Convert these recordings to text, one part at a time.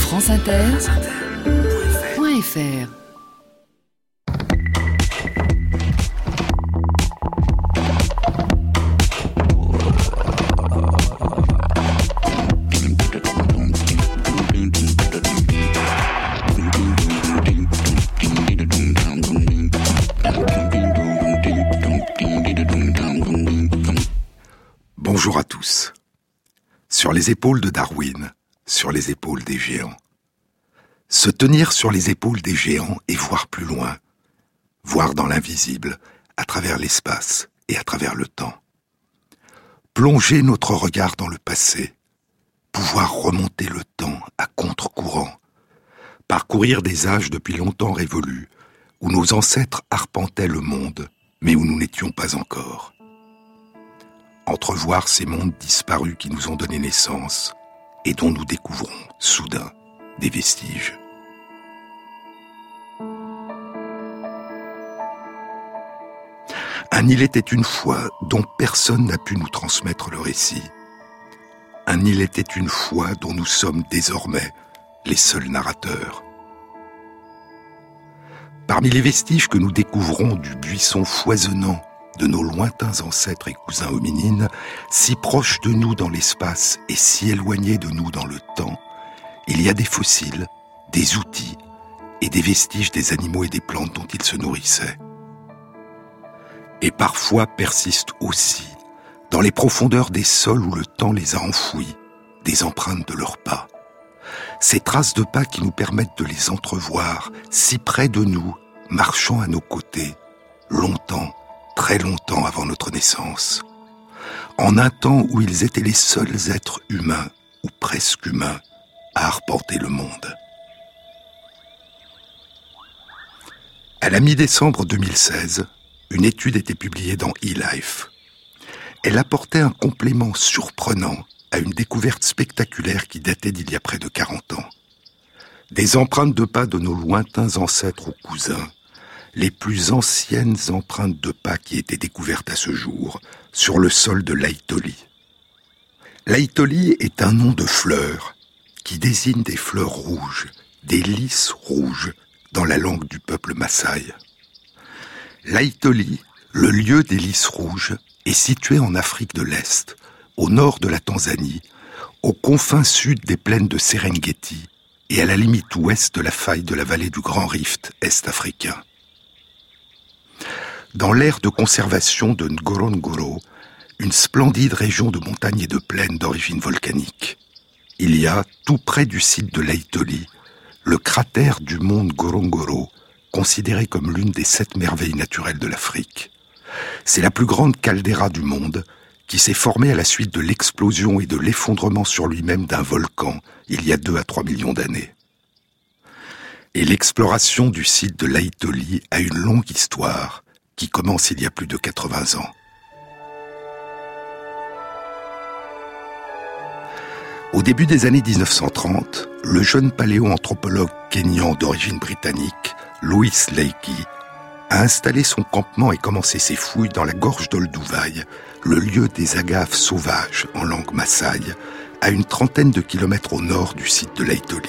franceinter.fr. Bonjour à tous. Sur les épaules de Darwin, sur les épaules des géants. Se tenir sur les épaules des géants et voir plus loin, voir dans l'invisible, à travers l'espace et à travers le temps. Plonger notre regard dans le passé, pouvoir remonter le temps à contre-courant, parcourir des âges depuis longtemps révolus, où nos ancêtres arpentaient le monde, mais où nous n'étions pas encore. Entrevoir ces mondes disparus qui nous ont donné naissance et dont nous découvrons, soudain, des vestiges. Un il était une fois dont personne n'a pu nous transmettre le récit. Un il était une fois dont nous sommes désormais les seuls narrateurs. Parmi les vestiges que nous découvrons du buisson foisonnant de nos lointains ancêtres et cousins hominines, si proches de nous dans l'espace et si éloignés de nous dans le temps, il y a des fossiles, des outils et des vestiges des animaux et des plantes dont ils se nourrissaient. Et parfois persistent aussi, dans les profondeurs des sols où le temps les a enfouis, des empreintes de leurs pas. Ces traces de pas qui nous permettent de les entrevoir, si près de nous, marchant à nos côtés, longtemps, très longtemps avant notre naissance, en un temps où ils étaient les seuls êtres humains, ou presque humains, à arpenter le monde. À la mi-décembre 2016, une étude était publiée dans eLife. Elle apportait un complément surprenant à une découverte spectaculaire qui datait d'il y a près de 40 ans. Des empreintes de pas de nos lointains ancêtres ou cousins, les plus anciennes empreintes de pas qui étaient découvertes à ce jour sur le sol de l'Aitoli. L'Aitoli est un nom de fleur qui désigne des fleurs rouges, des lys rouges dans la langue du peuple Maasai. L'Aitoli, le lieu des lys rouges, est situé en Afrique de l'Est, au nord de la Tanzanie, aux confins sud des plaines de Serengeti et à la limite ouest de la faille de la vallée du Grand Rift est-africain. Dans l'aire de conservation de Ngorongoro, une splendide région de montagnes et de plaines d'origine volcanique, il y a, tout près du site de l'Aitoli, le cratère du mont Ngorongoro, considéré comme l'une des 7 merveilles naturelles de l'Afrique. C'est la plus grande caldeira du monde, qui s'est formée à la suite de l'explosion et de l'effondrement sur lui-même d'un volcan il y a 2 à 3 millions d'années. Et l'exploration du site de l'Aitoli a une longue histoire, qui commence il y a plus de 80 ans. Au début des années 1930, le jeune paléoanthropologue kényan d'origine britannique, Louis Leakey, a installé son campement et commencé ses fouilles dans la gorge d'Olduvai, le lieu des agaves sauvages en langue Maasai, à une 30aine de kilomètres au nord du site de l'Aitoli.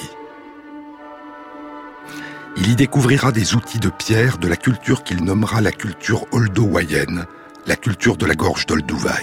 Il y découvrira des outils de pierre de la culture qu'il nommera la culture oldowayenne, la culture de la gorge d'Olduvai.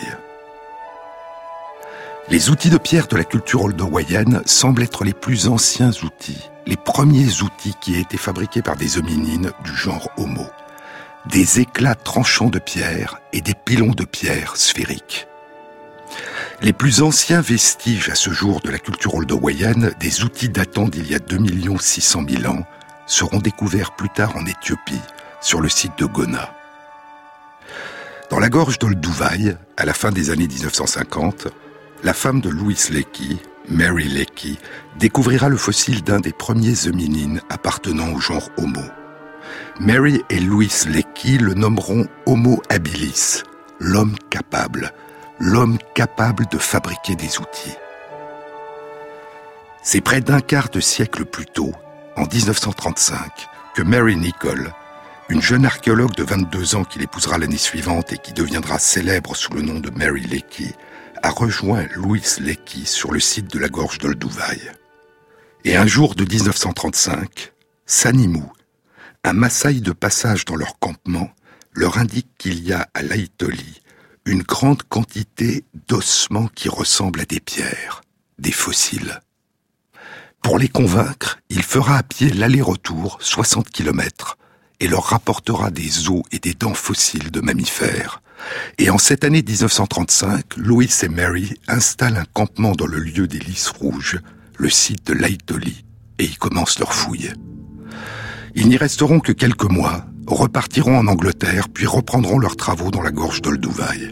Les outils de pierre de la culture oldowayenne semblent être les plus anciens outils, les premiers outils qui aient été fabriqués par des hominines du genre Homo. Des éclats tranchants de pierre et des pilons de pierre sphériques. Les plus anciens vestiges à ce jour de la culture oldowayenne, des outils datant d'il y a 2 600 000 ans, seront découverts plus tard en Éthiopie, sur le site de Gona. Dans la gorge d'Olduvai, à la fin des années 1950, la femme de Louis Leakey, Mary Leakey, découvrira le fossile d'un des premiers hominines appartenant au genre Homo. Mary et Louis Leakey le nommeront Homo habilis, l'homme capable de fabriquer des outils. C'est près d'un quart de siècle plus tôt, en 1935, que Mary Nichol, une jeune archéologue de 22 ans qu'il épousera l'année suivante et qui deviendra célèbre sous le nom de Mary Leakey, a rejoint Louis Leakey sur le site de la gorge d'Olduvai. Et un jour de 1935, Sanimou, un Maasai de passage dans leur campement, leur indique qu'il y a à l'Aïtoli une grande quantité d'ossements qui ressemblent à des pierres, des fossiles. Pour les convaincre, il fera à pied l'aller-retour, 60 km, et leur rapportera des os et des dents fossiles de mammifères. Et en cette année 1935, Louis et Mary installent un campement dans le lieu des Lys rouges, le site de l'Aïtoli, et y commencent leurs fouilles. Ils n'y resteront que quelques mois, repartiront en Angleterre, puis reprendront leurs travaux dans la gorge d'Olduvai.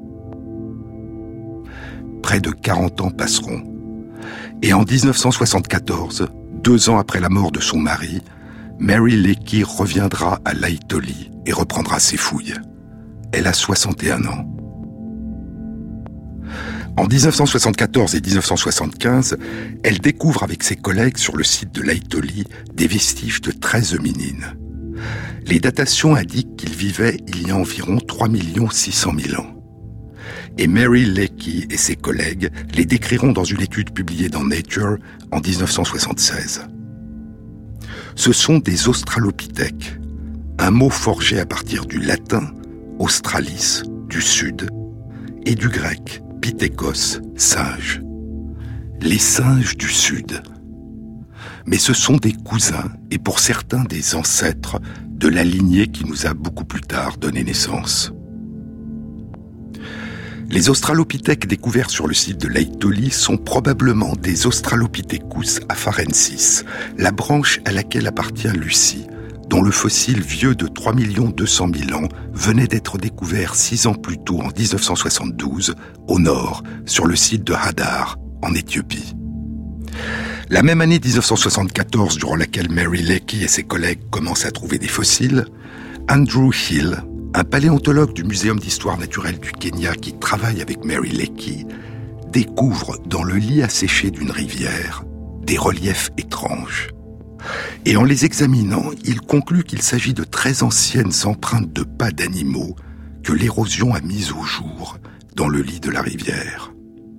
Près de 40 ans passeront. Et en 1974, 2 ans après la mort de son mari, Mary Leakey reviendra à l'Aïtoli et reprendra ses fouilles. Elle a 61 ans. En 1974 et 1975, elle découvre avec ses collègues sur le site de l'Aïtoli des vestiges de 13 hominines. Les datations indiquent qu'ils vivaient il y a environ 3 600 000 ans. Et Mary Leakey et ses collègues les décriront dans une étude publiée dans Nature en 1976. Ce sont des australopithèques, un mot forgé à partir du latin australis, du sud, et du grec pithékos, singe. Les singes du sud. Mais ce sont des cousins, et pour certains des ancêtres, de la lignée qui nous a beaucoup plus tard donné naissance. Les australopithèques découverts sur le site de l'Aïtoli sont probablement des Australopithecus afarensis, la branche à laquelle appartient Lucie, dont le fossile vieux de 3 200 000 ans venait d'être découvert 6 ans plus tôt en 1972, au nord, sur le site de Hadar, en Éthiopie. La même année 1974, durant laquelle Mary Leakey et ses collègues commencent à trouver des fossiles, Andrew Hill, un paléontologue du Muséum d'histoire naturelle du Kenya qui travaille avec Mary Leakey, découvre dans le lit asséché d'une rivière des reliefs étranges. Et en les examinant, il conclut qu'il s'agit de très anciennes empreintes de pas d'animaux que l'érosion a mises au jour dans le lit de la rivière.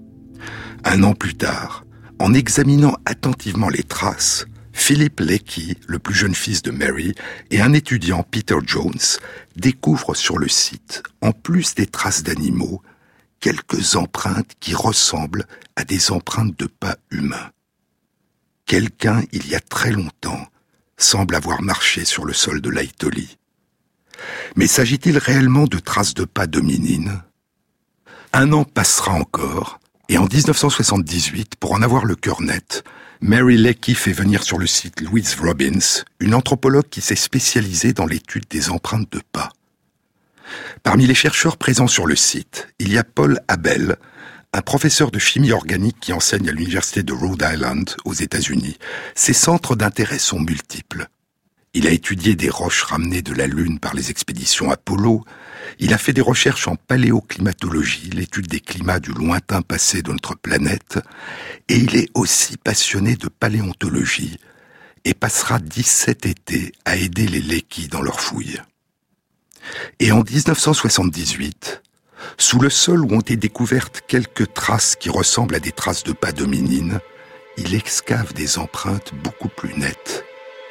1 an plus tard, en examinant attentivement les traces, Philip Leakey, le plus jeune fils de Mary, et un étudiant, Peter Jones, découvrent sur le site, en plus des traces d'animaux, quelques empreintes qui ressemblent à des empreintes de pas humains. Quelqu'un, il y a très longtemps, semble avoir marché sur le sol de l'Aïtoli. Mais s'agit-il réellement de traces de pas d'hominines ? 1 an passera encore, et en 1978, pour en avoir le cœur net, Mary Leakey fait venir sur le site Louise Robbins, une anthropologue qui s'est spécialisée dans l'étude des empreintes de pas. Parmi les chercheurs présents sur le site, il y a Paul Abel, un professeur de chimie organique qui enseigne à l'université de Rhode Island, aux États-Unis. Ses centres d'intérêt sont multiples. Il a étudié des roches ramenées de la Lune par les expéditions Apollo. Il a fait des recherches en paléoclimatologie, l'étude des climats du lointain passé de notre planète. Et il est aussi passionné de paléontologie et passera 17 étés à aider les Leakey dans leurs fouilles. Et en 1978, sous le sol où ont été découvertes quelques traces qui ressemblent à des traces de pas d'hominines, il excave des empreintes beaucoup plus nettes.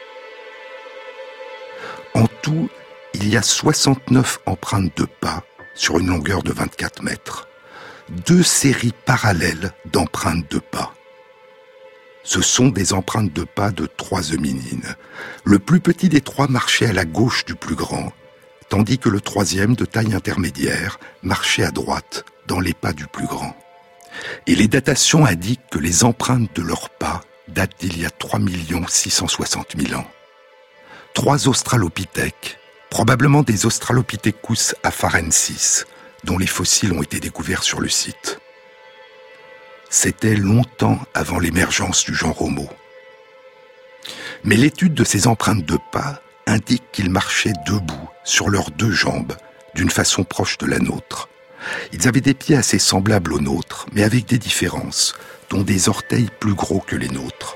En tout, il y a 69 empreintes de pas sur une longueur de 24 mètres. 2 séries parallèles d'empreintes de pas. Ce sont des empreintes de pas de 3 hominines. Le plus petit des 3 marchait à la gauche du plus grand, tandis que le 3e, de taille intermédiaire, marchait à droite, dans les pas du plus grand. Et les datations indiquent que les empreintes de leurs pas datent d'il y a 3 660 000 ans. 3 australopithèques, probablement des Australopithecus afarensis, dont les fossiles ont été découverts sur le site. C'était longtemps avant l'émergence du genre Homo. Mais l'étude de ces empreintes de pas indique qu'ils marchaient debout, sur leurs 2 jambes, d'une façon proche de la nôtre. Ils avaient des pieds assez semblables aux nôtres, mais avec des différences, dont des orteils plus gros que les nôtres.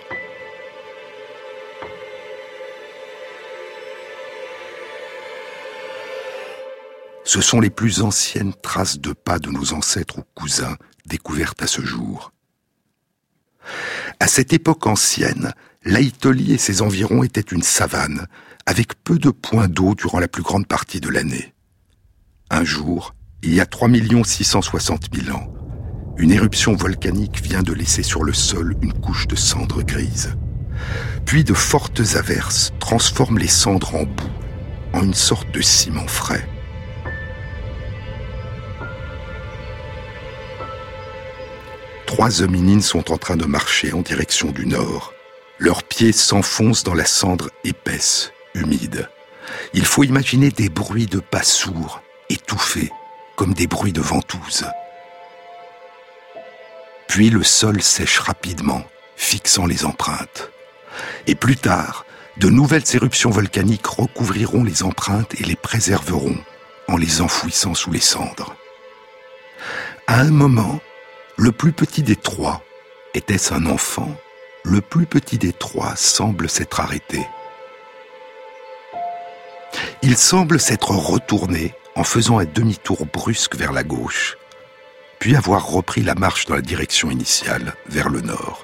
Ce sont les plus anciennes traces de pas de nos ancêtres ou cousins découvertes à ce jour. À cette époque ancienne, l'Aitoli et ses environs étaient une savane, avec peu de points d'eau durant la plus grande partie de l'année. Un jour, il y a 3 660 000 ans, une éruption volcanique vient de laisser sur le sol une couche de cendres grises. Puis de fortes averses transforment les cendres en boue, en une sorte de ciment frais. Trois hominines sont en train de marcher en direction du nord. Leurs pieds s'enfoncent dans la cendre épaisse, humide. Il faut imaginer des bruits de pas sourds, étouffés, comme des bruits de ventouse. Puis le sol sèche rapidement, fixant les empreintes. Et plus tard, de nouvelles éruptions volcaniques recouvriront les empreintes et les préserveront en les enfouissant sous les cendres. À un moment, le plus petit des trois, était-ce un enfant? Le plus petit des trois semble s'être arrêté. Il semble s'être retourné en faisant un demi-tour brusque vers la gauche, puis avoir repris la marche dans la direction initiale, vers le nord.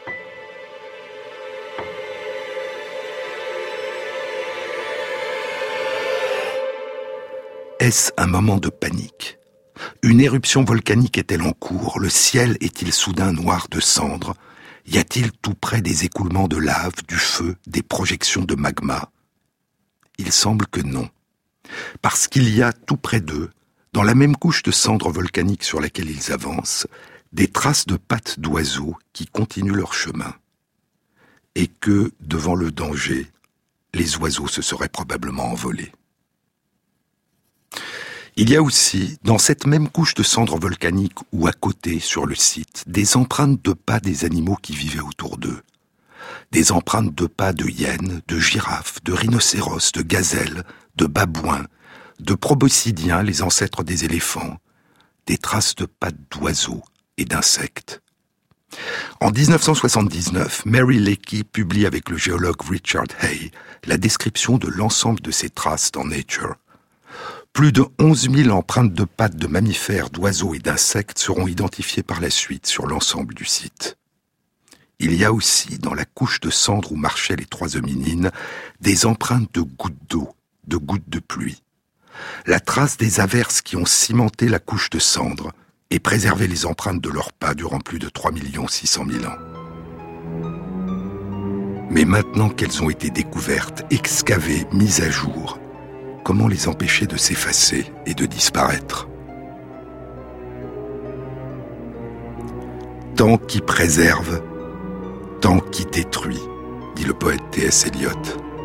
Est-ce un moment de panique? Une éruption volcanique est-elle en cours? Le ciel est-il soudain noir de cendres? Y a-t-il tout près des écoulements de lave, du feu, des projections de magma? Il semble que non. Parce qu'il y a tout près d'eux, dans la même couche de cendres volcaniques sur laquelle ils avancent, des traces de pattes d'oiseaux qui continuent leur chemin. Et que, devant le danger, les oiseaux se seraient probablement envolés. Il y a aussi, dans cette même couche de cendres volcaniques ou à côté, sur le site, des empreintes de pas des animaux qui vivaient autour d'eux. Des empreintes de pas de hyènes, de girafes, de rhinocéros, de gazelles, de babouins, de proboscidiens, les ancêtres des éléphants, des traces de pattes d'oiseaux et d'insectes. En 1979, Mary Leakey publie avec le géologue Richard Hay la description de l'ensemble de ces traces dans Nature. Plus de 11 000 empreintes de pattes de mammifères, d'oiseaux et d'insectes seront identifiées par la suite sur l'ensemble du site. Il y a aussi, dans la couche de cendres où marchaient les trois hominines, des empreintes de gouttes d'eau, de gouttes de pluie. La trace des averses qui ont cimenté la couche de cendres et préservé les empreintes de leurs pas durant plus de 3 600 000 ans. Mais maintenant qu'elles ont été découvertes, excavées, mises à jour, comment les empêcher de s'effacer et de disparaître? Tant qui préserve, tant qui détruit, dit le poète T.S. Eliot.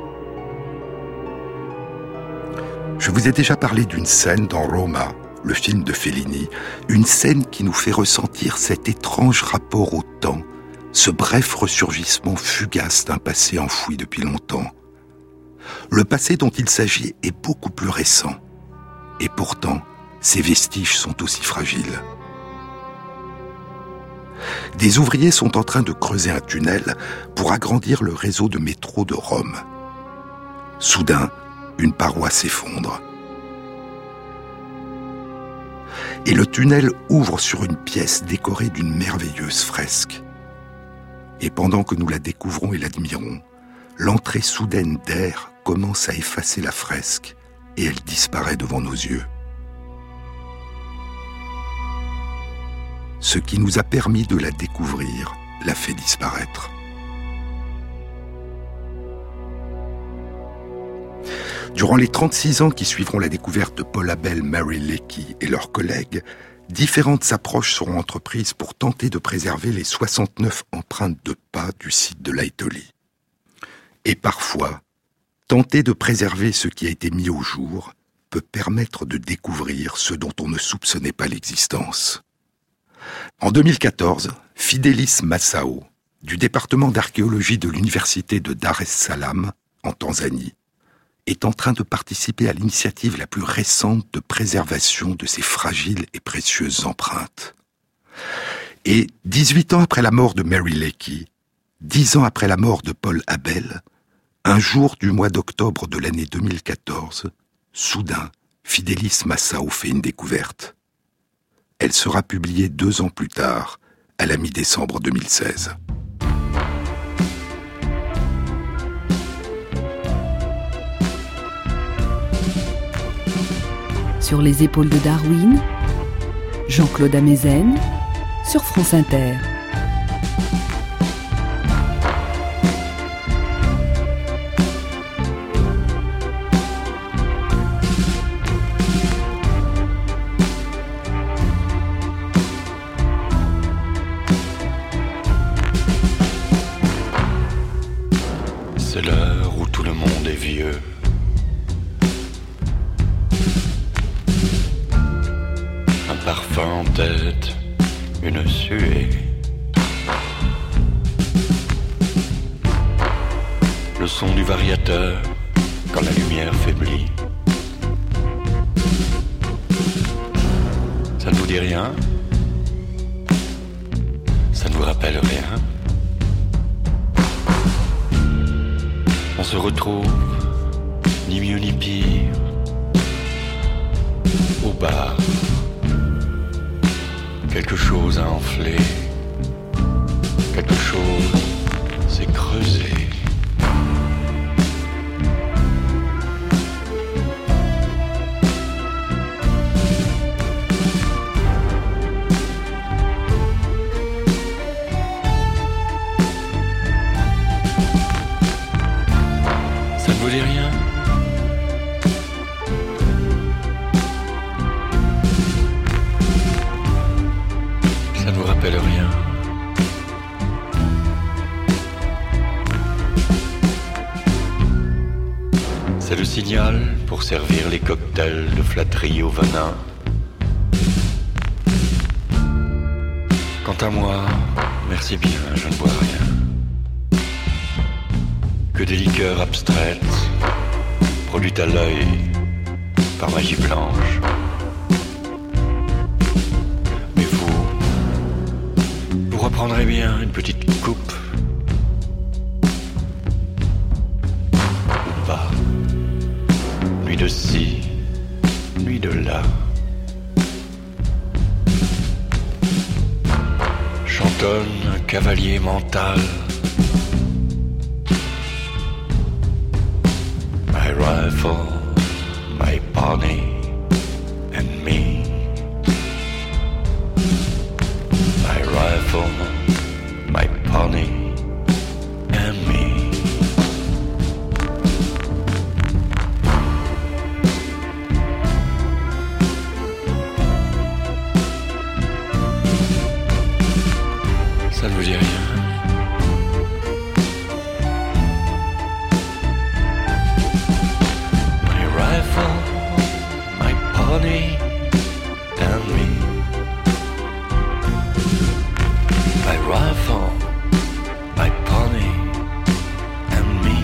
Je vous ai déjà parlé d'une scène dans Roma, le film de Fellini, une scène qui nous fait ressentir cet étrange rapport au temps, ce bref ressurgissement fugace d'un passé enfoui depuis longtemps. Le passé dont il s'agit est beaucoup plus récent, et pourtant, ses vestiges sont aussi fragiles. Des ouvriers sont en train de creuser un tunnel pour agrandir le réseau de métro de Rome. Soudain, une paroi s'effondre. Et le tunnel ouvre sur une pièce décorée d'une merveilleuse fresque. Et pendant que nous la découvrons et l'admirons, l'entrée soudaine d'air commence à effacer la fresque et elle disparaît devant nos yeux. Ce qui nous a permis de la découvrir l'a fait disparaître. Durant les 36 ans qui suivront la découverte de Paul Abel, Mary Leakey et leurs collègues, différentes approches seront entreprises pour tenter de préserver les 69 empreintes de pas du site de l'Aitoli. Et parfois, tenter de préserver ce qui a été mis au jour peut permettre de découvrir ce dont on ne soupçonnait pas l'existence. En 2014, Fidelis Massao, du département d'archéologie de l'université de Dar es Salaam, en Tanzanie, est en train de participer à l'initiative la plus récente de préservation de ces fragiles et précieuses empreintes. Et 18 ans après la mort de Mary Leakey, 10 ans après la mort de Paul Abel, un jour du mois d'octobre de l'année 2014, soudain, Fidelis Massao fait une découverte. Elle sera publiée 2 ans plus tard, à la mi-décembre 2016. sur les épaules de Darwin, Jean-Claude Amezen, sur France Inter. C'est l'heure où tout le monde est vieux. Un parfum en tête, une suée. Le son du variateur quand la lumière faiblit. Ça ne vous dit rien? Ça ne vous rappelle rien? On se retrouve, ni mieux ni pire, au bar. Quelque chose a enflé, quelque chose s'est creusé. Ça ne vous dit rien? Ça ne vous rappelle rien? C'est le signal pour servir les cocktails de flatterie au venin. Quant à moi, merci bien, je ne bois rien. Que des liqueurs abstraites, produites à l'œil par magie blanche. Mais vous reprendrez bien une petite coupe, ou pas, nuit de ci, nuit de là. Chantonne un cavalier mental. My rifle, my pony, and me. My rifle, my pony, and me. Ça ne vous dit rien? My pony and me. My rifle, my pony and me.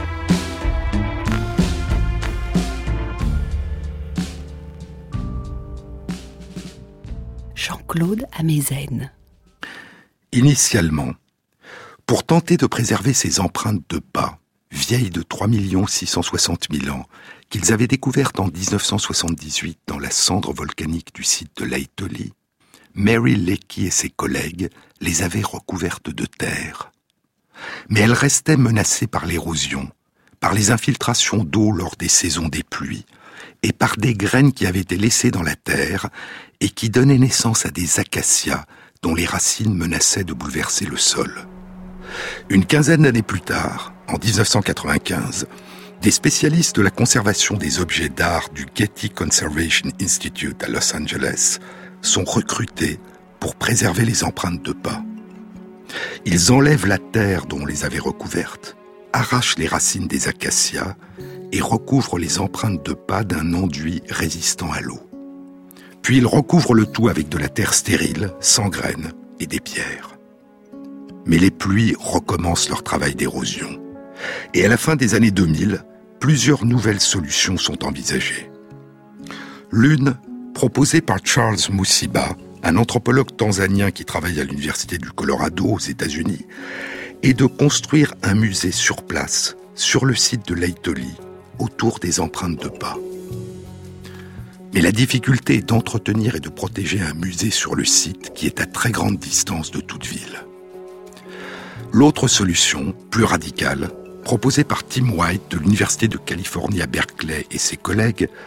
Jean-Claude Amezen. Initialement, pour tenter de préserver ces empreintes de pas, vieilles de 3 660 000 ans, qu'ils avaient découvertes en 1978 dans la cendre volcanique du site de l'Aitoli, Mary Leakey et ses collègues les avaient recouvertes de terre. Mais elles restaient menacées par l'érosion, par les infiltrations d'eau lors des saisons des pluies, et par des graines qui avaient été laissées dans la terre et qui donnaient naissance à des acacias dont les racines menaçaient de bouleverser le sol. Une quinzaine d'années plus tard, en 1995, des spécialistes de la conservation des objets d'art du Getty Conservation Institute à Los Angeles sont recrutés pour préserver les empreintes de pas. Ils enlèvent la terre dont on les avait recouvertes, arrachent les racines des acacias et recouvrent les empreintes de pas d'un enduit résistant à l'eau. Puis ils recouvrent le tout avec de la terre stérile, sans graines et des pierres. Mais les pluies recommencent leur travail d'érosion. Et à la fin des années 2000, plusieurs nouvelles solutions sont envisagées. L'une, proposée par Charles Musiba, un anthropologue tanzanien qui travaille à l'Université du Colorado aux États-Unis, est de construire un musée sur place, sur le site de l'Aitoli, autour des empreintes de pas. Mais la difficulté est d'entretenir et de protéger un musée sur le site qui est à très grande distance de toute ville. L'autre solution, plus radicale, proposée par Tim White de l'Université de Californie à Berkeley et ses collègues,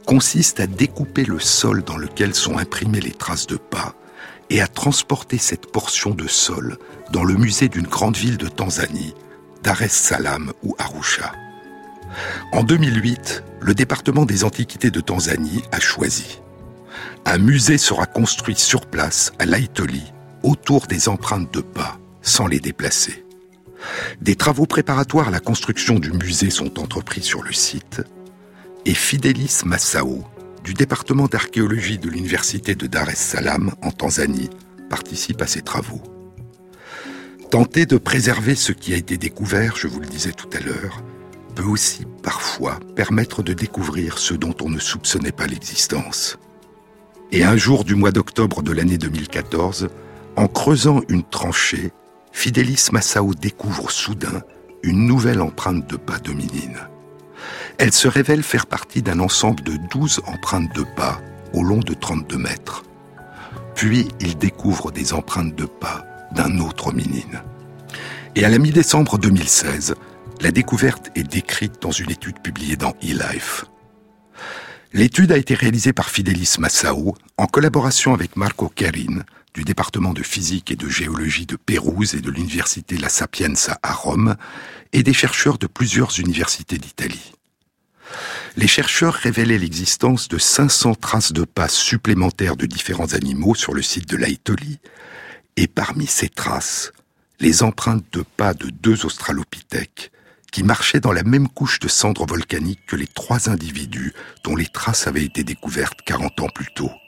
consiste à découper le sol dans lequel sont imprimées les traces de pas et à transporter cette portion de sol dans le musée d'une grande ville de Tanzanie, Dar es Salaam ou Arusha. En 2008, le département des Antiquités de Tanzanie a choisi. Un musée sera construit sur place à Laitoli, autour des empreintes de pas, sans les déplacer. Des travaux préparatoires à la construction du musée sont entrepris sur le site et Fidelis Massao, du département d'archéologie de l'université de Dar es Salaam en Tanzanie, participe à ces travaux. Tenter de préserver ce qui a été découvert, je vous le disais tout à l'heure, peut aussi parfois permettre de découvrir ce dont on ne soupçonnait pas l'existence. Et un jour du mois d'octobre de l'année 2014, en creusant une tranchée, Fidelis Massao découvre soudain une nouvelle empreinte de pas d'hominine. Elle se révèle faire partie d'un ensemble de 12 empreintes de pas au long de 32 mètres. Puis il découvre des empreintes de pas d'un autre hominine. Et à la mi-décembre 2016, la découverte est décrite dans une étude publiée dans eLife. L'étude a été réalisée par Fidelis Massao en collaboration avec Marco Querin, du département de physique et de géologie de Pérouse et de l'université La Sapienza à Rome, et des chercheurs de plusieurs universités d'Italie. Les chercheurs révélaient l'existence de 500 traces de pas supplémentaires de différents animaux sur le site de Laitoli, et parmi ces traces, les empreintes de pas de 2 australopithèques qui marchaient dans la même couche de cendres volcaniques que les 3 individus dont les traces avaient été découvertes 40 ans plus tôt.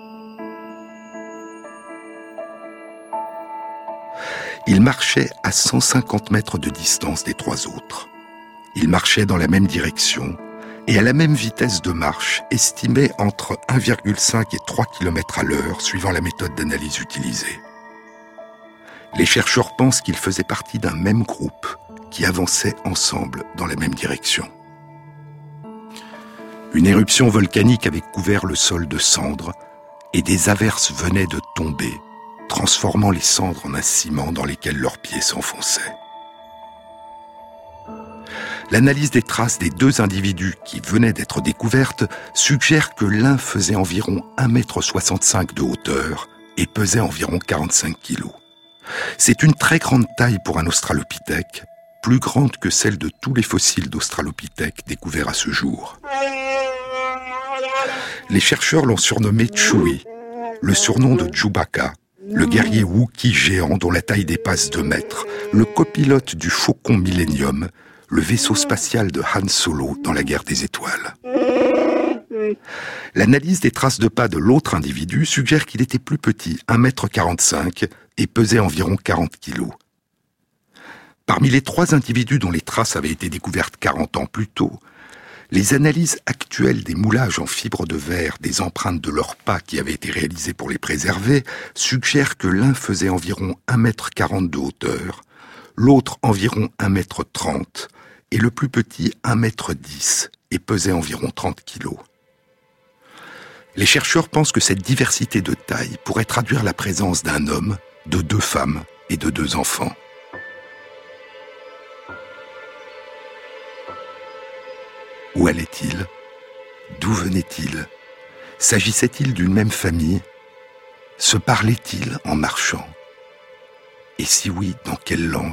Ils marchaient à 150 mètres de distance des 3 autres. Ils marchaient dans la même direction et à la même vitesse de marche, estimée entre 1,5 et 3 km à l'heure, suivant la méthode d'analyse utilisée. Les chercheurs pensent qu'ils faisaient partie d'un même groupe qui avançait ensemble dans la même direction. Une éruption volcanique avait couvert le sol de cendres et des averses venaient de tomber, transformant les cendres en un ciment dans lesquels leurs pieds s'enfonçaient. L'analyse des traces des 2 individus qui venaient d'être découvertes suggère que l'un faisait environ 1,65 m de hauteur et pesait environ 45 kg. C'est une très grande taille pour un australopithèque, plus grande que celle de tous les fossiles d'australopithèques découverts à ce jour. Les chercheurs l'ont surnommé Chewie, le surnom de Chewbacca, le guerrier Wookiee géant dont la taille dépasse 2 mètres, le copilote du Faucon Millennium, le vaisseau spatial de Han Solo dans la guerre des étoiles. L'analyse des traces de pas de l'autre individu suggère qu'il était plus petit, 1,45 m, et pesait environ 40 kg. Parmi les 3 individus dont les traces avaient été découvertes 40 ans plus tôt, les analyses actuelles des moulages en fibre de verre des empreintes de leurs pas qui avaient été réalisées pour les préserver suggèrent que l'un faisait environ 1,40 m de hauteur, l'autre environ 1,30 m, et le plus petit 1,10 m et pesait environ 30 kg. Les chercheurs pensent que cette diversité de taille pourrait traduire la présence d'un homme, de 2 femmes et de 2 enfants. Où allait-il ? D'où venait-il ? S'agissait-il d'une même famille ? Se parlaient-ils en marchant ? Et si oui, dans quelle langue ?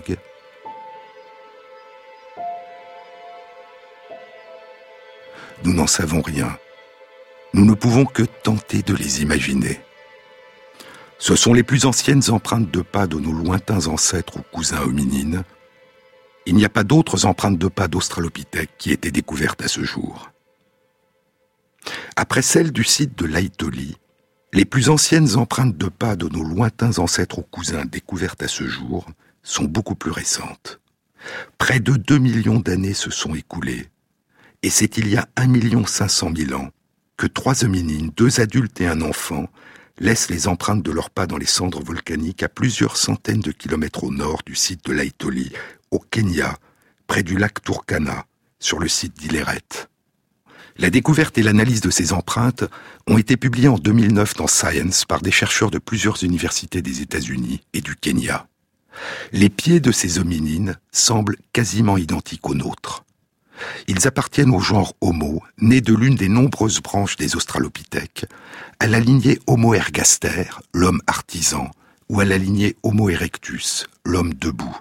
Nous n'en savons rien. Nous ne pouvons que tenter de les imaginer. Ce sont les plus anciennes empreintes de pas de nos lointains ancêtres ou cousins hominines. Il n'y a pas d'autres empreintes de pas d'australopithèques qui aient été découvertes à ce jour. Après celles du site de Laitoli, les plus anciennes empreintes de pas de nos lointains ancêtres ou cousins découvertes à ce jour sont beaucoup plus récentes. Près de 2 millions d'années se sont écoulées, et c'est il y a 1 500 000 ans que 3 hominines, 2 adultes et un enfant, laissent les empreintes de leurs pas dans les cendres volcaniques à plusieurs centaines de kilomètres au nord du site de Laitoli, au Kenya, près du lac Turkana, sur le site d'Illeret. La découverte et l'analyse de ces empreintes ont été publiées en 2009 dans Science par des chercheurs de plusieurs universités des États-Unis et du Kenya. Les pieds de ces hominines semblent quasiment identiques aux nôtres. Ils appartiennent au genre Homo, né de l'une des nombreuses branches des Australopithèques, à la lignée Homo ergaster, l'homme artisan, ou à la lignée Homo erectus, l'homme debout.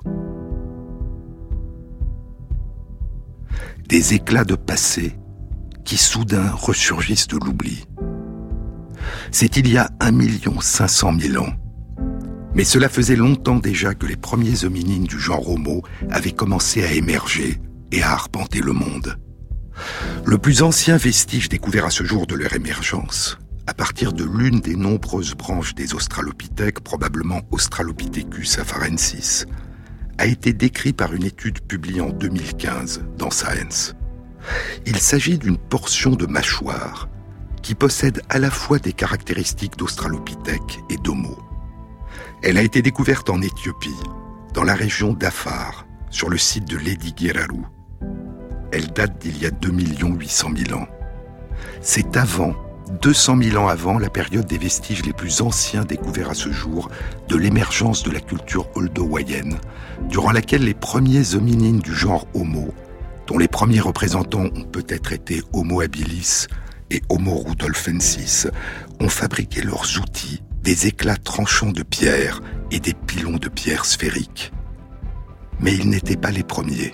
Des éclats de passé qui soudain ressurgissent de l'oubli. C'est il y a 1 500 000 ans. Mais cela faisait longtemps déjà que les premiers hominines du genre Homo avaient commencé à émerger et à arpenter le monde. Le plus ancien vestige découvert à ce jour de leur émergence, à partir de l'une des nombreuses branches des Australopithèques, probablement Australopithecus afarensis, a été décrit par une étude publiée en 2015 dans Science. Il s'agit d'une portion de mâchoire qui possède à la fois des caractéristiques d'Australopithèque et d'Homo. Elle a été découverte en Éthiopie, dans la région d'Afar, sur le site de Ledi Geraru. Elle date d'il y a 2 800 000 ans. C'est 200 000 ans avant la période des vestiges les plus anciens découverts à ce jour de l'émergence de la culture oldowayenne, durant laquelle les premiers hominines du genre Homo, dont les premiers représentants ont peut-être été Homo habilis et Homo rudolfensis, ont fabriqué leurs outils, des éclats tranchants de pierre et des pilons de pierre sphériques. Mais ils n'étaient pas les premiers.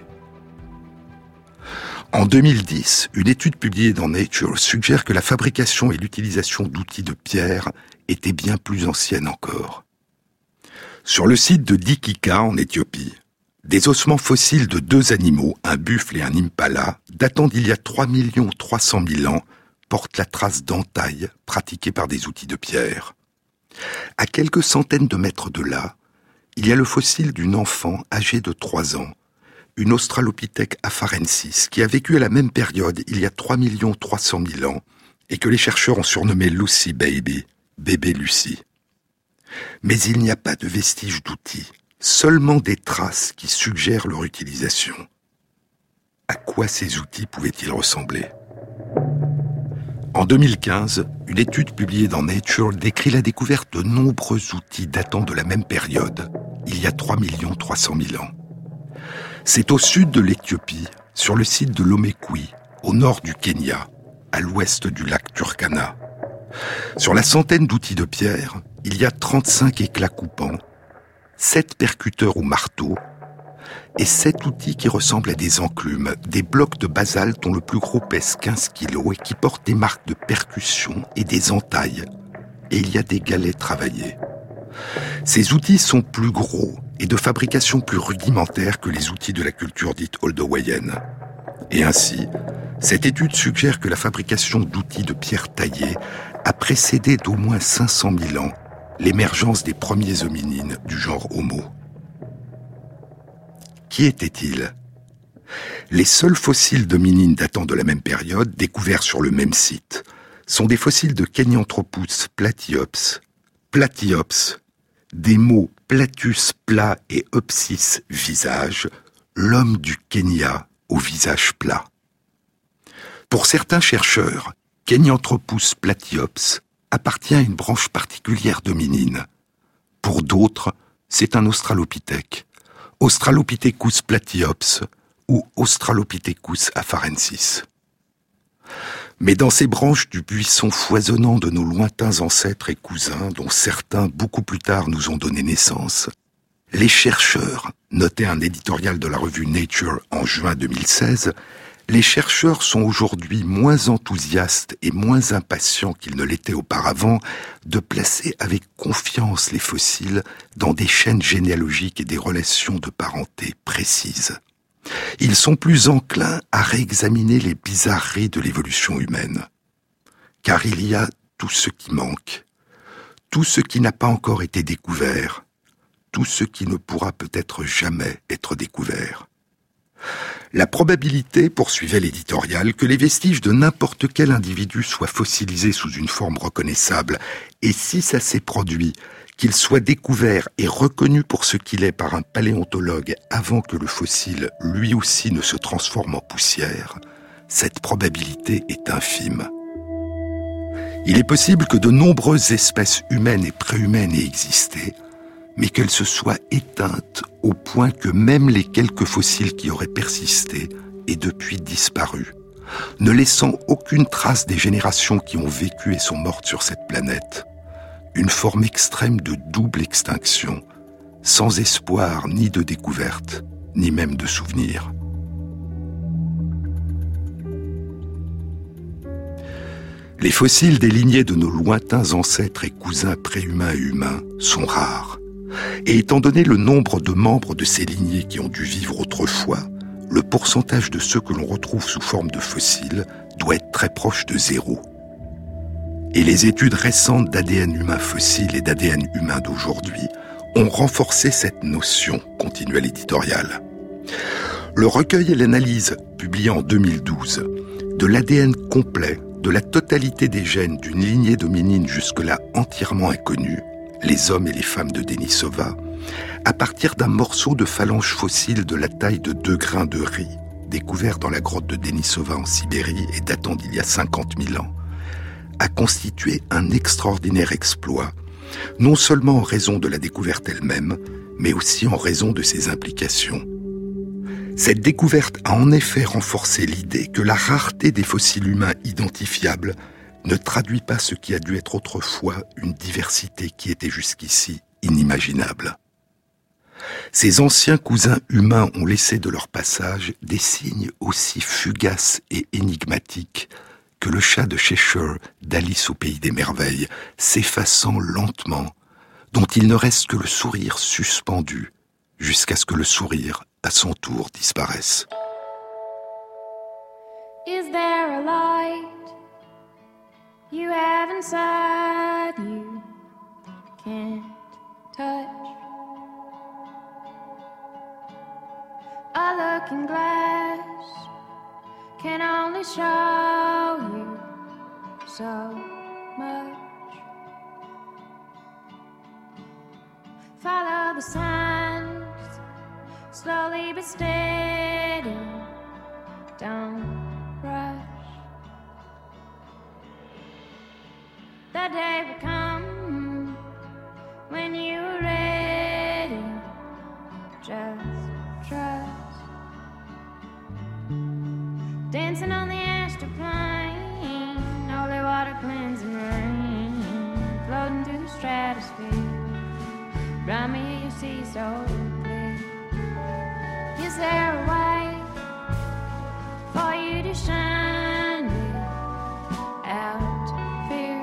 En 2010, une étude publiée dans Nature suggère que la fabrication et l'utilisation d'outils de pierre étaient bien plus anciennes encore. Sur le site de Dikika, en Éthiopie, des ossements fossiles de 2 animaux, un buffle et un impala, datant d'il y a 3 300 000 ans, portent la trace d'entailles pratiquées par des outils de pierre. À quelques centaines de mètres de là, il y a le fossile d'une enfant âgée de 3 ans, une Australopithèque afarensis, qui a vécu à la même période, il y a 3 300 000 ans, et que les chercheurs ont surnommé Lucy Baby, bébé Lucie. Mais il n'y a pas de vestiges d'outils, seulement des traces qui suggèrent leur utilisation. À quoi ces outils pouvaient-ils ressembler ? En 2015, une étude publiée dans Nature décrit la découverte de nombreux outils datant de la même période, il y a 3 300 000 ans. C'est au sud de l'Éthiopie, sur le site de Lomekwi, au nord du Kenya, à l'ouest du lac Turkana. Sur la centaine d'outils de pierre, il y a 35 éclats coupants, 7 percuteurs ou marteaux, et 7 outils qui ressemblent à des enclumes, des blocs de basalte dont le plus gros pèse 15 kilos et qui portent des marques de percussion et des entailles. Et il y a des galets travaillés. Ces outils sont plus gros et de fabrication plus rudimentaire que les outils de la culture dite oldowayenne. Et ainsi, cette étude suggère que la fabrication d'outils de pierre taillée a précédé d'au moins 500 000 ans l'émergence des premiers hominines du genre Homo. Qui étaient-ils ? Les seuls fossiles d'hominines datant de la même période, découverts sur le même site, sont des fossiles de Kenyanthropus platyops, des mots platus plat et opsis visage, l'homme du Kenya au visage plat. Pour certains chercheurs, Kenyanthropus platyops appartient à une branche particulière d'hominines. Pour d'autres, c'est un australopithèque, Australopithecus platyops ou Australopithecus afarensis. Mais dans ces branches du buisson foisonnant de nos lointains ancêtres et cousins, dont certains beaucoup plus tard nous ont donné naissance, les chercheurs, notait un éditorial de la revue Nature en juin 2016, les chercheurs sont aujourd'hui moins enthousiastes et moins impatients qu'ils ne l'étaient auparavant de placer avec confiance les fossiles dans des chaînes généalogiques et des relations de parenté précises. Ils sont plus enclins à réexaminer les bizarreries de l'évolution humaine. Car il y a tout ce qui manque, tout ce qui n'a pas encore été découvert, tout ce qui ne pourra peut-être jamais être découvert. La probabilité, poursuivait l'éditorial, que les vestiges de n'importe quel individu soient fossilisés sous une forme reconnaissable, et si ça s'est produit, qu'il soit découvert et reconnu pour ce qu'il est par un paléontologue avant que le fossile, lui aussi, ne se transforme en poussière, cette probabilité est infime. Il est possible que de nombreuses espèces humaines et préhumaines aient existé, mais qu'elles se soient éteintes au point que même les quelques fossiles qui auraient persisté et depuis disparu, ne laissant aucune trace des générations qui ont vécu et sont mortes sur cette planète. Une forme extrême de double extinction, sans espoir ni de découverte, ni même de souvenir. Les fossiles des lignées de nos lointains ancêtres et cousins préhumains et humains sont rares. Et étant donné le nombre de membres de ces lignées qui ont dû vivre autrefois, le pourcentage de ceux que l'on retrouve sous forme de fossiles doit être très proche de 0. Et les études récentes d'ADN humain fossile et d'ADN humain d'aujourd'hui ont renforcé cette notion, continua l'éditorial. Le recueil et l'analyse, publié en 2012, de l'ADN complet de la totalité des gènes d'une lignée d'hominines jusque-là entièrement inconnue, les hommes et les femmes de Denisova, à partir d'un morceau de phalange fossile de la taille de 2 grains de riz, découvert dans la grotte de Denisova en Sibérie et datant d'il y a 50 000 ans, a constitué un extraordinaire exploit, non seulement en raison de la découverte elle-même, mais aussi en raison de ses implications. Cette découverte a en effet renforcé l'idée que la rareté des fossiles humains identifiables ne traduit pas ce qui a dû être autrefois une diversité qui était jusqu'ici inimaginable. Ces anciens cousins humains ont laissé de leur passage des signes aussi fugaces et énigmatiques que le chat de Cheshire d'Alice au pays des merveilles, s'effaçant lentement, dont il ne reste que le sourire suspendu, jusqu'à ce que le sourire, à son tour, disparaisse. Is there a light you have inside you can't touch? A looking glass can only show you so much. Follow the signs, slowly but steady, don't rush. The day will come when you're ready, just trust. Dancing on the astral plane, holy water cleansing rain, floating through the stratosphere. Round me you see so clear. Is there a way for you to shine without fear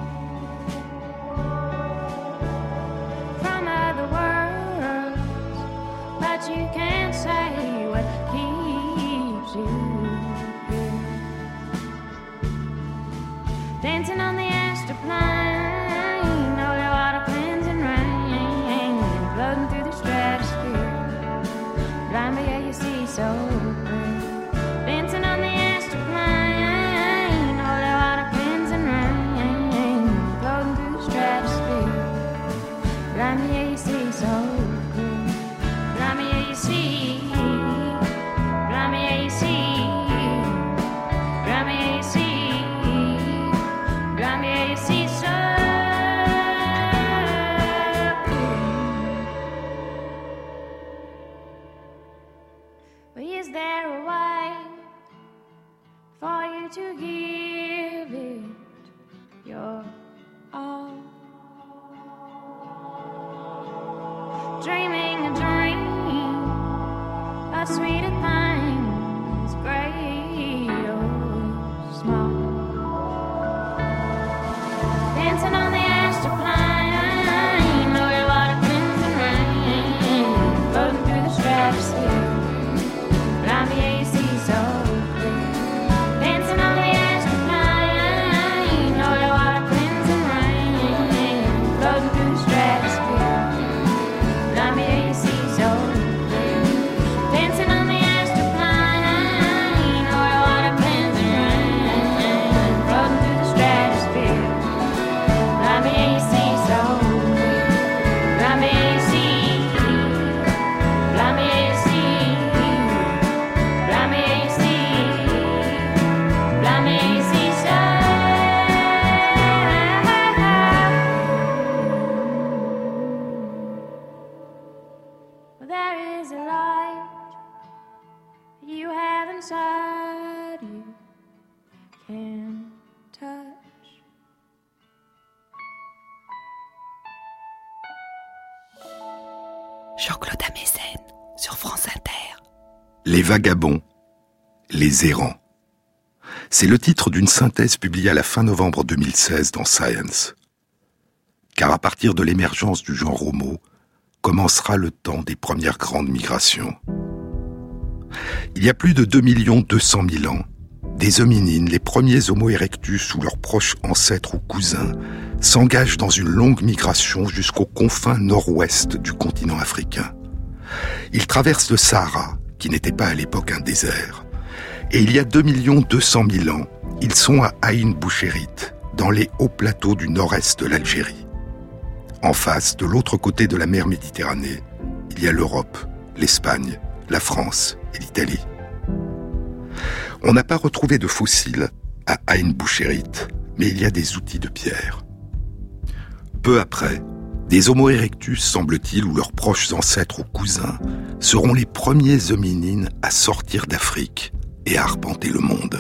from other worlds? But you can't say what keeps you here. Dancing on the astral plane, holy water cleansing rain, floating through the stratosphere. Blind, but yeah, you see so clear. Dancing on the astral plane, holy water cleansing rain, floating through the stratosphere. Blind, but yeah, you see so clear. Blind, but yeah, you see. Blind, but yeah, you see. Blind, but yeah, you see. Blind, but yeah, you see so. Is there a way for you to give it your all? Dreaming a dream of sweeter things, great or small. Dancing on the astral plane, holy water cleansing rain, floating through the stratosphere. Blind, but yeah, you see so clear. Dancing on the astral plane, holy water cleansing rain, floating through the stratosphere. Blind, but yeah, you see so clear. Dancing on the astral plane, holy water cleansing rain, floating through the stratosphere. Blind, but yeah, you see so clear. Blind, but yeah, you see. Blind, but yeah, you see. Blind, but yeah, you see. Blind, but yeah, you see so. There is a light can touch. Jean-Claude Amezen sur France Inter. Les vagabonds, les errants. C'est le titre d'une synthèse publiée à la fin novembre 2016 dans Science. Car à partir de l'émergence du genre Homo, commencera le temps des premières grandes migrations. Il y a plus de 2 200 000 ans, des hominines, les premiers Homo erectus ou leurs proches ancêtres ou cousins, s'engagent dans une longue migration jusqu'aux confins nord-ouest du continent africain. Ils traversent le Sahara, qui n'était pas à l'époque un désert. Et il y a 2 200 000 ans, ils sont à Aïn Bouchérit, dans les hauts plateaux du nord-est de l'Algérie. En face, de l'autre côté de la mer Méditerranée, il y a l'Europe, l'Espagne, la France et l'Italie. On n'a pas retrouvé de fossiles à Aïn Bouchérit, mais il y a des outils de pierre. Peu après, des Homo erectus, semble-t-il, ou leurs proches ancêtres ou cousins, seront les premiers hominines à sortir d'Afrique et à arpenter le monde.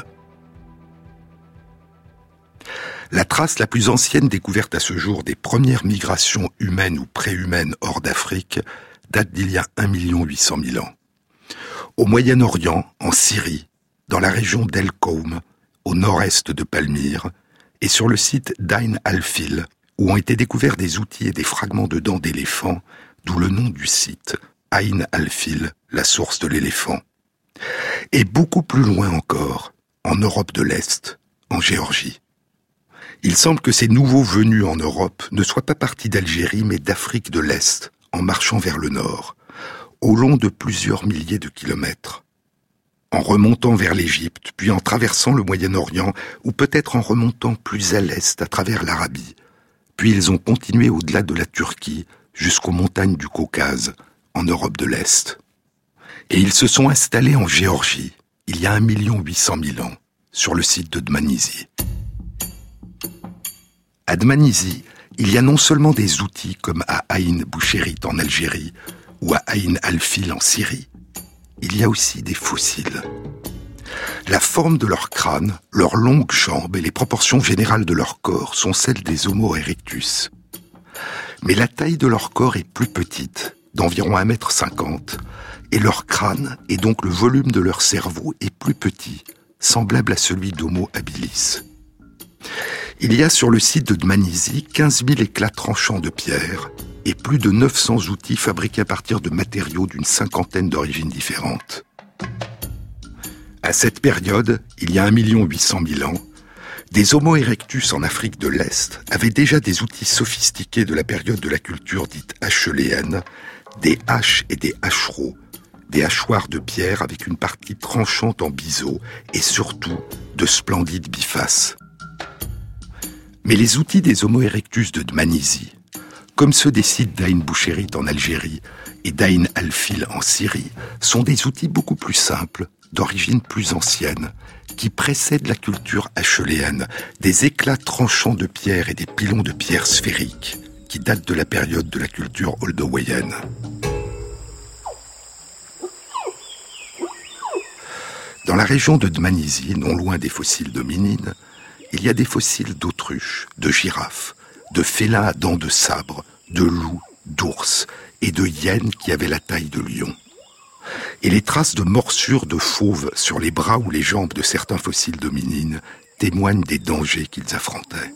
La trace la plus ancienne découverte à ce jour des premières migrations humaines ou préhumaines hors d'Afrique date d'il y a 1 800 000 ans. Au Moyen-Orient, en Syrie, dans la région d'El Koum, au nord-est de Palmyre, et sur le site d'Ain al-Fil, où ont été découverts des outils et des fragments de dents d'éléphant, d'où le nom du site, Ain al-Fil, la source de l'éléphant. Et beaucoup plus loin encore, en Europe de l'Est, en Géorgie. Il semble que ces nouveaux venus en Europe ne soient pas partis d'Algérie, mais d'Afrique de l'Est, en marchant vers le nord, au long de plusieurs milliers de kilomètres. En remontant vers l'Égypte, puis en traversant le Moyen-Orient, ou peut-être en remontant plus à l'est, à travers l'Arabie. Puis ils ont continué au-delà de la Turquie, jusqu'aux montagnes du Caucase, en Europe de l'Est. Et ils se sont installés en Géorgie, il y a 1 800 000 ans, sur le site de Dmanisi. À Dmanisi, il y a non seulement des outils comme à Aïn Bouchérit en Algérie ou à Aïn al-Fil en Syrie, il y a aussi des fossiles. La forme de leur crâne, leurs longues jambes et les proportions générales de leur corps sont celles des Homo erectus. Mais la taille de leur corps est plus petite, d'environ 1,50 m, et leur crâne, et donc le volume de leur cerveau, est plus petit, semblable à celui d'Homo habilis. Il y a sur le site de Dmanisi 15 000 éclats tranchants de pierre et plus de 900 outils fabriqués à partir de matériaux d'une 50aine d'origines différentes. À cette période, il y a 1 800 000 ans, des Homo erectus en Afrique de l'Est avaient déjà des outils sophistiqués de la période de la culture dite acheuléenne, des haches et des hachereaux, des hachoirs de pierre avec une partie tranchante en biseau et surtout de splendides bifaces. Mais les outils des Homo erectus de Dmanisi, comme ceux des sites d'Aïn Bouchérit en Algérie et d'Aïn al-Fil en Syrie, sont des outils beaucoup plus simples, d'origine plus ancienne, qui précèdent la culture acheuléenne, des éclats tranchants de pierre et des pilons de pierre sphériques, qui datent de la période de la culture oldowayenne. Dans la région de Dmanisi, non loin des fossiles d'hominines, il y a des fossiles d'autruches, de girafes, de félins à dents de sabre, de loups, d'ours et de hyènes qui avaient la taille de lions. Et les traces de morsures de fauves sur les bras ou les jambes de certains fossiles d'hominines témoignent des dangers qu'ils affrontaient.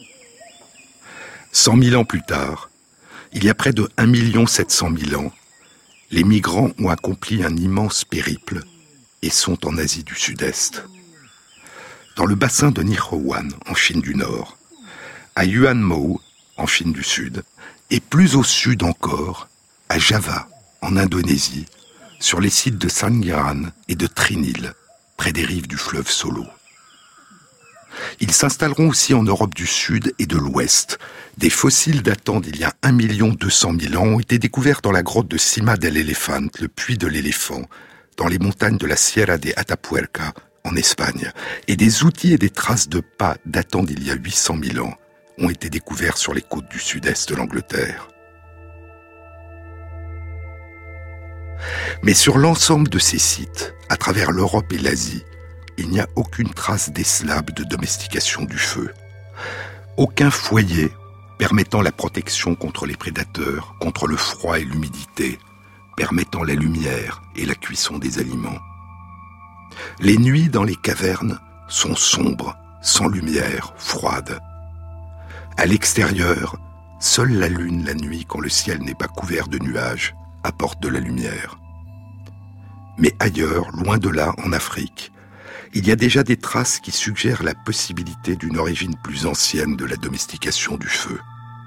100 000 ans plus tard, il y a près de 1 700 000 ans, les migrants ont accompli un immense périple et sont en Asie du Sud-Est. Dans le bassin de Nihowan, en Chine du Nord, à Yuanmou, en Chine du Sud, et plus au sud encore, à Java, en Indonésie, sur les sites de Sangiran et de Trinil, près des rives du fleuve Solo. Ils s'installeront aussi en Europe du Sud et de l'Ouest. Des fossiles datant d'il y a 1 200 000 ans ont été découverts dans la grotte de Cima del Elefant, le puits de l'éléphant, dans les montagnes de la Sierra de Atapuerca, en Espagne. Et des outils et des traces de pas datant d'il y a 800 000 ans ont été découverts sur les côtes du sud-est de l'Angleterre. Mais sur l'ensemble de ces sites, à travers l'Europe et l'Asie, il n'y a aucune trace des Slaves de domestication du feu. Aucun foyer permettant la protection contre les prédateurs, contre le froid et l'humidité, permettant la lumière et la cuisson des aliments. Les nuits dans les cavernes sont sombres, sans lumière, froides. À l'extérieur, seule la lune la nuit, quand le ciel n'est pas couvert de nuages, apporte de la lumière. Mais ailleurs, loin de là, en Afrique, il y a déjà des traces qui suggèrent la possibilité d'une origine plus ancienne de la domestication du feu.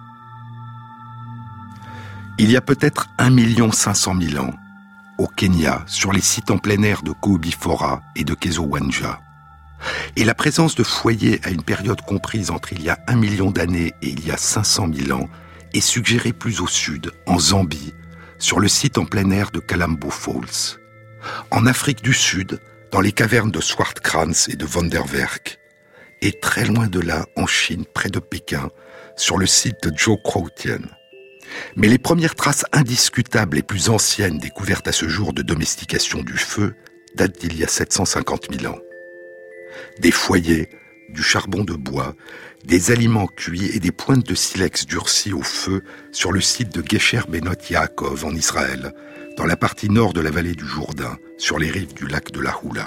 Il y a peut-être 1 500 000 ans, au Kenya, sur les sites en plein air de Koobifora et de Kezowanja. Et la présence de foyers à une période comprise entre il y a 1 million d'années et il y a 500 000 ans est suggérée plus au sud, en Zambie, sur le site en plein air de Kalambo Falls. En Afrique du Sud, dans les cavernes de Swartkrans et de Vonderwerk, et très loin de là, en Chine, près de Pékin, sur le site de Zhoukroutian. Mais les premières traces indiscutables et plus anciennes découvertes à ce jour de domestication du feu datent d'il y a 750 000 ans. Des foyers, du charbon de bois, des aliments cuits et des pointes de silex durcies au feu sur le site de Gesher Benot Yaakov en Israël, dans la partie nord de la vallée du Jourdain, sur les rives du lac de la Houla.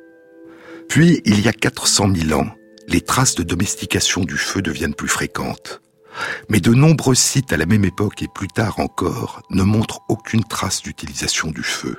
Puis, il y a 400 000 ans, les traces de domestication du feu deviennent plus fréquentes. Mais de nombreux sites à la même époque et plus tard encore ne montrent aucune trace d'utilisation du feu.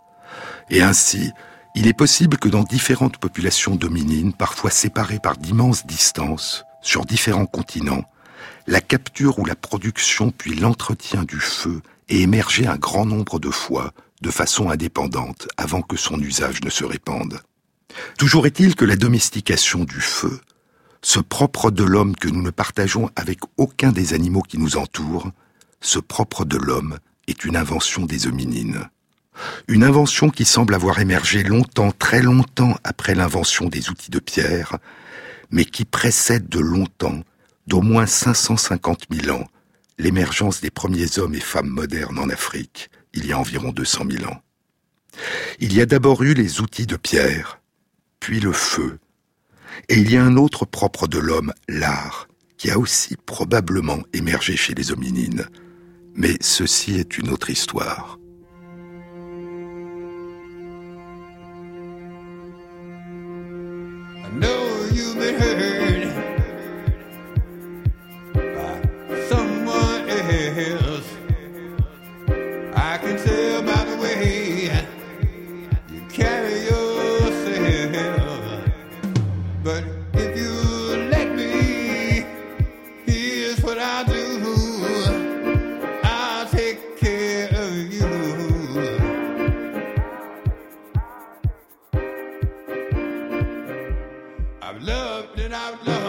Et ainsi, il est possible que dans différentes populations dominines, parfois séparées par d'immenses distances, sur différents continents, la capture ou la production puis l'entretien du feu ait émergé un grand nombre de fois, de façon indépendante, avant que son usage ne se répande. Toujours est-il que la domestication du feu, ce propre de l'homme que nous ne partageons avec aucun des animaux qui nous entourent, ce propre de l'homme est une invention des hominines. Une invention qui semble avoir émergé longtemps, très longtemps après l'invention des outils de pierre, mais qui précède de longtemps, d'au moins 550 000 ans, l'émergence des premiers hommes et femmes modernes en Afrique, il y a environ 200 000 ans. Il y a d'abord eu les outils de pierre, puis le feu, et il y a un autre propre de l'homme, l'art, qui a aussi probablement émergé chez les hominines. Mais ceci est une autre histoire. I know you've been hurt by someone else. I can tell by the way you carry yourself. But if you let me, here's what I'll do. I'll take care of you. I've loved and I've lost.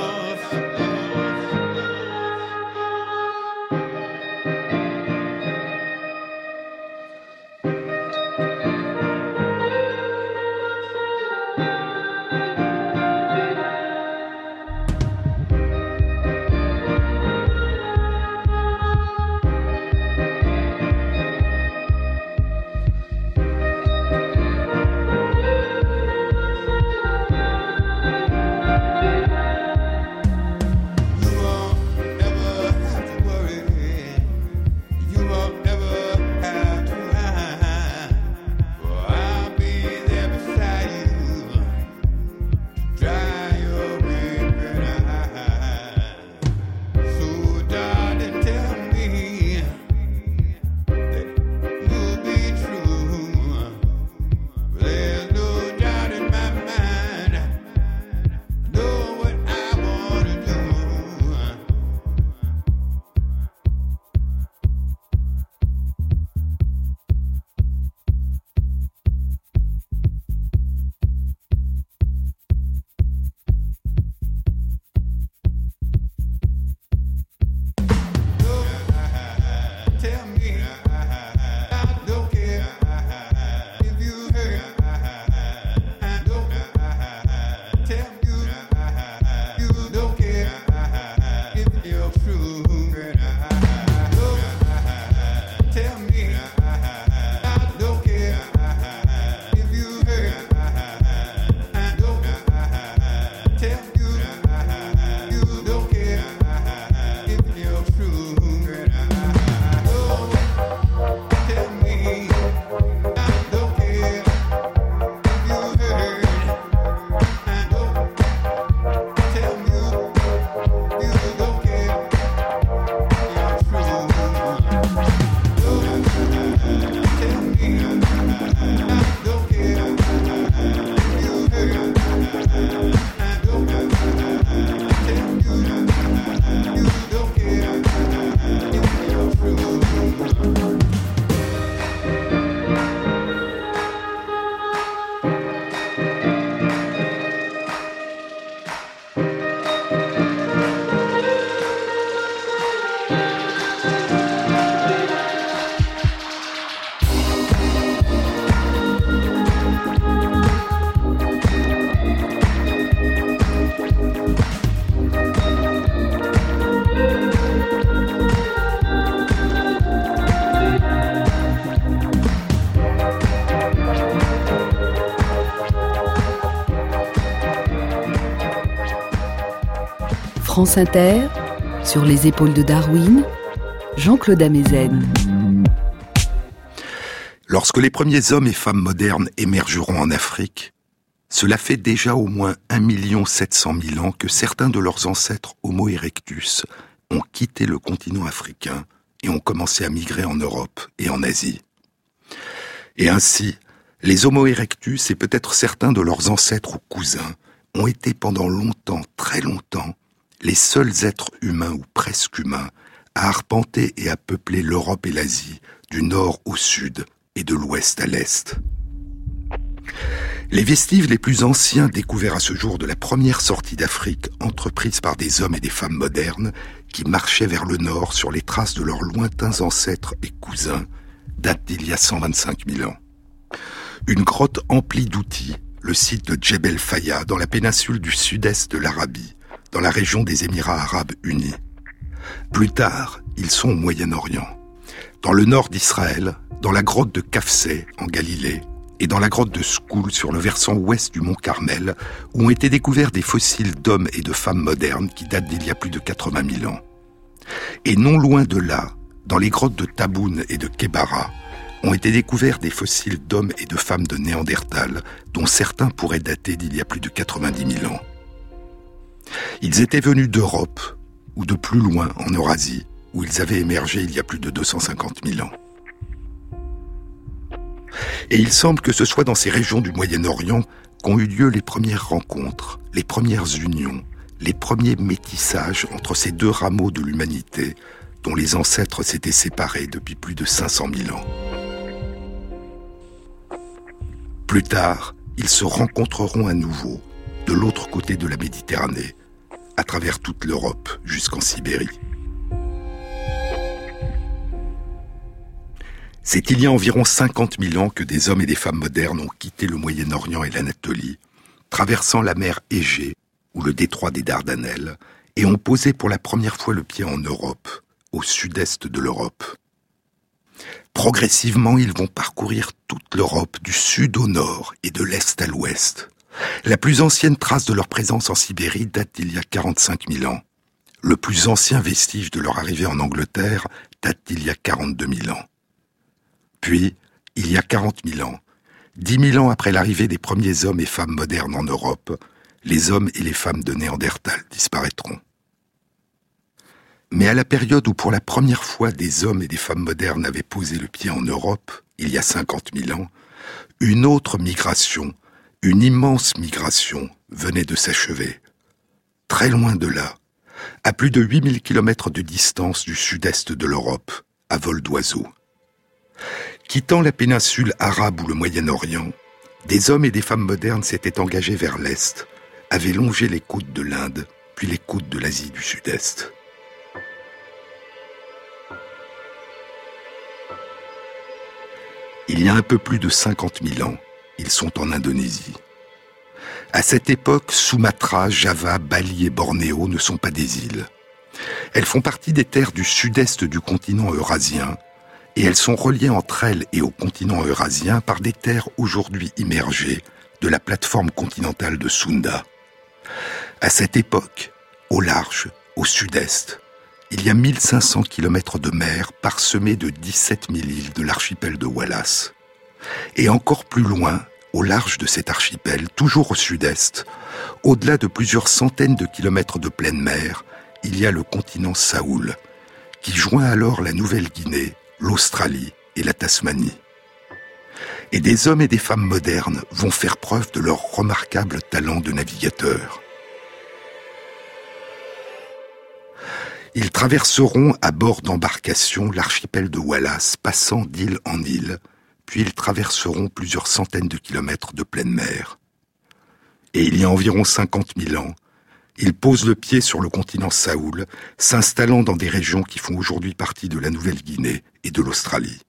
France Inter, sur les épaules de Darwin, Jean-Claude Amezen. Lorsque les premiers hommes et femmes modernes émergeront en Afrique, cela fait déjà au moins 1 700 000 ans que certains de leurs ancêtres Homo erectus ont quitté le continent africain et ont commencé à migrer en Europe et en Asie. Et ainsi, les Homo erectus et peut-être certains de leurs ancêtres ou cousins ont été pendant longtemps, très longtemps, les seuls êtres humains ou presque humains à arpenter et à peupler l'Europe et l'Asie du nord au sud et de l'ouest à l'est. Les vestiges les plus anciens découverts à ce jour de la première sortie d'Afrique entreprise par des hommes et des femmes modernes qui marchaient vers le nord sur les traces de leurs lointains ancêtres et cousins datent d'il y a 125 000 ans. Une grotte emplie d'outils, le site de Djebel Faya, dans la péninsule du sud-est de l'Arabie, dans la région des Émirats arabes unis. Plus tard, ils sont au Moyen-Orient, dans le nord d'Israël, dans la grotte de Kafseh, en Galilée, et dans la grotte de Skoul, sur le versant ouest du mont Carmel, où ont été découverts des fossiles d'hommes et de femmes modernes qui datent d'il y a plus de 80 000 ans. Et non loin de là, dans les grottes de Taboun et de Kebara, ont été découverts des fossiles d'hommes et de femmes de Néandertal, dont certains pourraient dater d'il y a plus de 90 000 ans. Ils étaient venus d'Europe, ou de plus loin, en Eurasie, où ils avaient émergé il y a plus de 250 000 ans. Et il semble que ce soit dans ces régions du Moyen-Orient qu'ont eu lieu les premières rencontres, les premières unions, les premiers métissages entre ces deux rameaux de l'humanité dont les ancêtres s'étaient séparés depuis plus de 500 000 ans. Plus tard, ils se rencontreront à nouveau, de l'autre côté de la Méditerranée, à travers toute l'Europe jusqu'en Sibérie. C'est il y a environ 50 000 ans que des hommes et des femmes modernes ont quitté le Moyen-Orient et l'Anatolie, traversant la mer Égée ou le détroit des Dardanelles, et ont posé pour la première fois le pied en Europe, au sud-est de l'Europe. Progressivement, ils vont parcourir toute l'Europe, du sud au nord et de l'est à l'ouest. La plus ancienne trace de leur présence en Sibérie date d'il y a 45 000 ans. Le plus ancien vestige de leur arrivée en Angleterre date d'il y a 42 000 ans. Puis, il y a 40 000 ans, 10 000 ans après l'arrivée des premiers hommes et femmes modernes en Europe, les hommes et les femmes de Néandertal disparaîtront. Mais à la période où pour la première fois des hommes et des femmes modernes avaient posé le pied en Europe, il y a 50 000 ans, une autre migration, une immense migration, venait de s'achever. Très loin de là, à plus de 8 000 kilomètres de distance du sud-est de l'Europe, à vol d'oiseau. Quittant la péninsule arabe ou le Moyen-Orient, des hommes et des femmes modernes s'étaient engagés vers l'Est, avaient longé les côtes de l'Inde, puis les côtes de l'Asie du Sud-Est. Il y a un peu plus de 50 000 ans, ils sont en Indonésie. À cette époque, Sumatra, Java, Bali et Bornéo ne sont pas des îles. Elles font partie des terres du sud-est du continent eurasien, et elles sont reliées entre elles et au continent eurasien par des terres aujourd'hui immergées de la plateforme continentale de Sunda. À cette époque, au large, au sud-est, il y a 1500 kilomètres de mer parsemés de 17 000 îles de l'archipel de Wallis. Et encore plus loin, au large de cet archipel, toujours au sud-est, au-delà de plusieurs centaines de kilomètres de pleine mer, il y a le continent Saoul, qui joint alors la Nouvelle-Guinée, l'Australie et la Tasmanie. Et des hommes et des femmes modernes vont faire preuve de leur remarquable talent de navigateurs. Ils traverseront à bord d'embarcations l'archipel de Wallis, passant d'île en île, puis ils traverseront plusieurs centaines de kilomètres de pleine mer. Et il y a environ 50 000 ans, ils posent le pied sur le continent Saoul, s'installant dans des régions qui font aujourd'hui partie de la Nouvelle-Guinée et de l'Australie.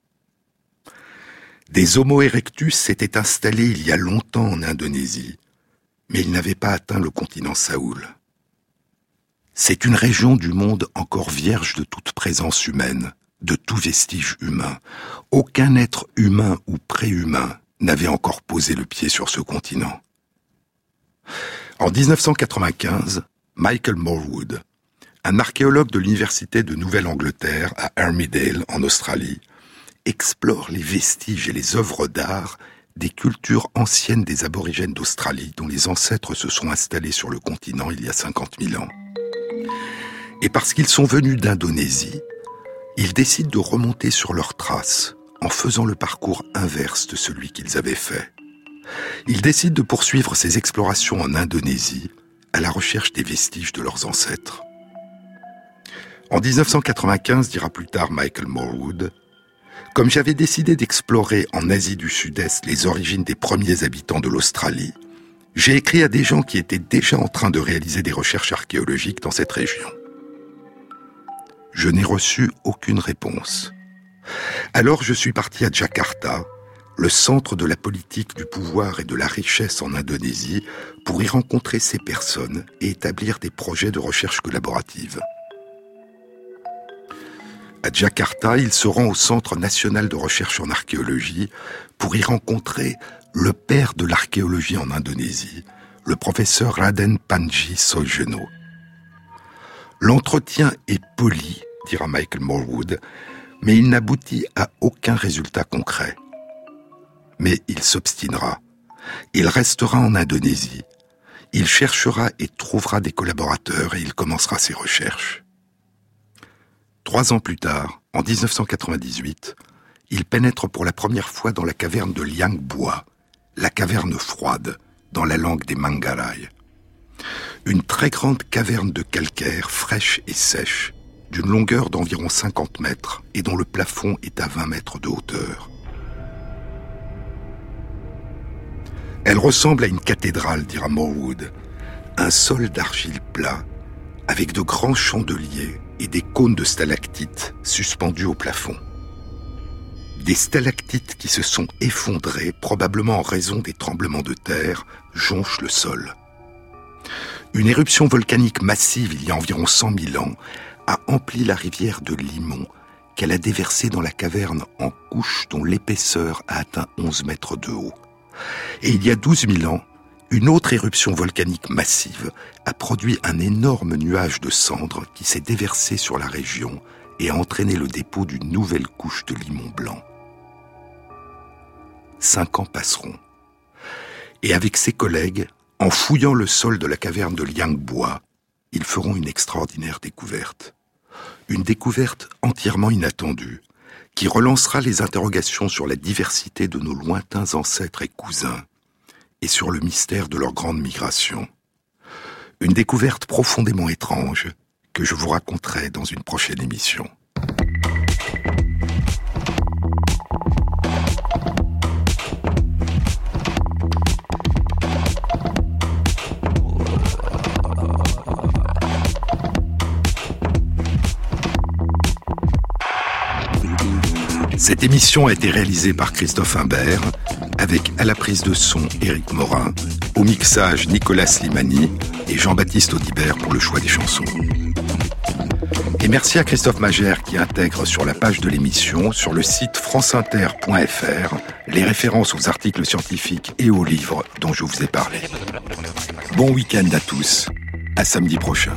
Des Homo erectus s'étaient installés il y a longtemps en Indonésie, mais ils n'avaient pas atteint le continent Saoul. C'est une région du monde encore vierge de toute présence humaine, de tout vestige humain. Aucun être humain ou préhumain n'avait encore posé le pied sur ce continent. En 1995, Michael Morwood, un archéologue de l'université de Nouvelle-Angleterre à Armidale, en Australie, explore les vestiges et les œuvres d'art des cultures anciennes des aborigènes d'Australie dont les ancêtres se sont installés sur le continent il y a 50 000 ans. Et parce qu'ils sont venus d'Indonésie, ils décident de remonter sur leurs traces en faisant le parcours inverse de celui qu'ils avaient fait. Ils décident de poursuivre ces explorations en Indonésie à la recherche des vestiges de leurs ancêtres. En 1995, dira plus tard Michael Morwood, « Comme j'avais décidé d'explorer en Asie du Sud-Est les origines des premiers habitants de l'Australie, j'ai écrit à des gens qui étaient déjà en train de réaliser des recherches archéologiques dans cette région. Je n'ai reçu aucune réponse. Alors je suis parti à Jakarta, le centre de la politique du pouvoir et de la richesse en Indonésie, pour y rencontrer ces personnes et établir des projets de recherche collaborative. À Jakarta, il se rend au Centre national de recherche en archéologie pour y rencontrer le père de l'archéologie en Indonésie, le professeur Raden Panji Soejono. L'entretien est poli, dira Michael Morwood, mais il n'aboutit à aucun résultat concret. Mais il s'obstinera. Il restera en Indonésie. Il cherchera et trouvera des collaborateurs et il commencera ses recherches. 3 ans plus tard, en 1998, il pénètre pour la première fois dans la caverne de Liang Bua, la caverne froide, dans la langue des Manggarai. Une très grande caverne de calcaire fraîche et sèche, d'une longueur d'environ 50 mètres et dont le plafond est à 20 mètres de hauteur. Elle ressemble à une cathédrale, dira Morwood, un sol d'argile plat, avec de grands chandeliers et des cônes de stalactites suspendus au plafond. Des stalactites qui se sont effondrées, probablement en raison des tremblements de terre, jonchent le sol. Une éruption volcanique massive il y a environ 100 000 ans a empli la rivière de Limon qu'elle a déversée dans la caverne en couches dont l'épaisseur a atteint 11 mètres de haut. Et il y a 12 000 ans, une autre éruption volcanique massive a produit un énorme nuage de cendres qui s'est déversé sur la région et a entraîné le dépôt d'une nouvelle couche de limon blanc. 5 ans passeront. Et avec ses collègues, en fouillant le sol de la caverne de Liang Bua, ils feront une extraordinaire découverte. Une découverte entièrement inattendue, qui relancera les interrogations sur la diversité de nos lointains ancêtres et cousins, et sur le mystère de leur grande migration. Une découverte profondément étrange que je vous raconterai dans une prochaine émission. Cette émission a été réalisée par Christophe Imbert, avec à la prise de son Éric Morin, au mixage Nicolas Slimani et Jean-Baptiste Audibert pour le choix des chansons. Et merci à Christophe Magère qui intègre sur la page de l'émission, sur le site franceinter.fr, les références aux articles scientifiques et aux livres dont je vous ai parlé. Bon week-end à tous, à samedi prochain.